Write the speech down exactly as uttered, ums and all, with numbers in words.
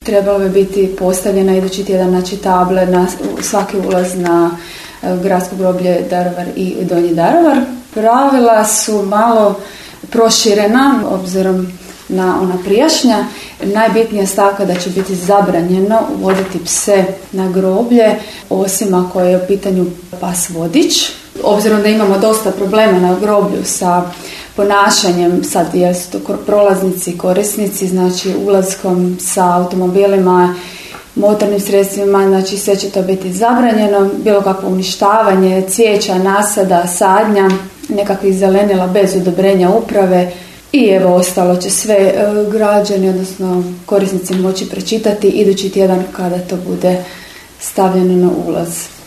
trebalo bi biti postavljena idući tjedan, znači table na svaki ulaz na gradsko groblje Daruvar i Donji Daruvar. Pravila su malo proširena obzirom na ona prijašnja. Najbitnija stavka da će biti zabranjeno uvoditi pse na groblje, osim ako je u pitanju pas vodič. Obzirom da imamo dosta problema na groblju sa ponašanjem, sad jesu to prolaznici, korisnici, znači ulaskom sa automobilima, motornim sredstvima, znači sve će to biti zabranjeno, bilo kakvo uništavanje cvijeća, nasada, sadnja, nekakvih zelenila bez odobrenja uprave i evo ostalo će sve građani, odnosno korisnici moći pročitati idući tjedan kada to bude stavljeno na ulaz.